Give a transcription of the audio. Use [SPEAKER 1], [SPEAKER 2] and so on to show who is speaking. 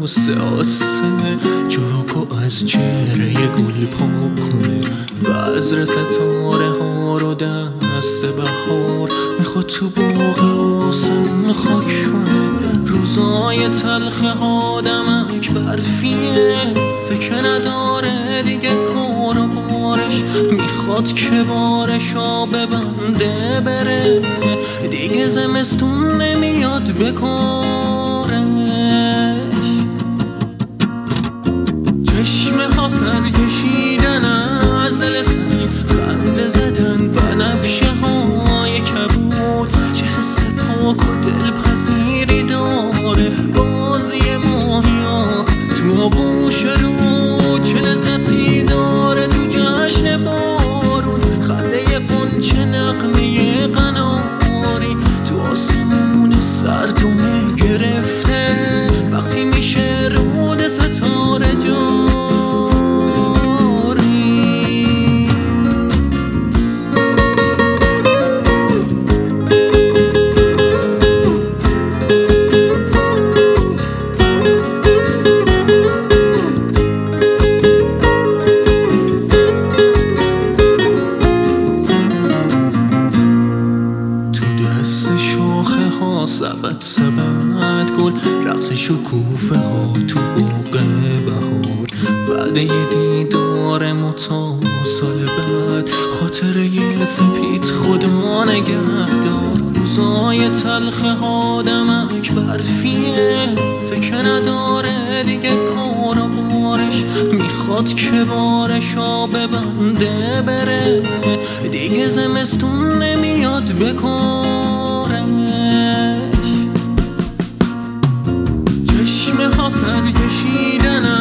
[SPEAKER 1] آسه چروکو از چهره گل پاک کنه بذر ستاره ها رو دست بهار میخواد تو باغ آسمون خاک کنه روزای تلخ آدمک برفیه سکه نداره دیگه کار و بارش میخواد که بارشو ببنده بره دیگه زمستون نمیاد بکارش چشمه ها سر کشیدن از دل سنگ خنده زدن بنفشه های کبود چه حس پاک و دلپذیری داره بازی ماهیا تو آغوش رود چه لذتی داره تو جشن بارون خنده قنچه نغمه قناری تو آسمون سرد و مه گرفته وقتی میشه رود ستاره جاری سبت گل رقص شکوفه ها تو بوق بهار وعده دیدار متا سال بعد خاطره سپید خدا نگهدار روزای تلخ آدمک برفیه سکه نداره دیگه کار و بارش میخواد که بارشو ببنده بره دیگه زمستون نمیاد بکارش چشمه ها سر کشیدن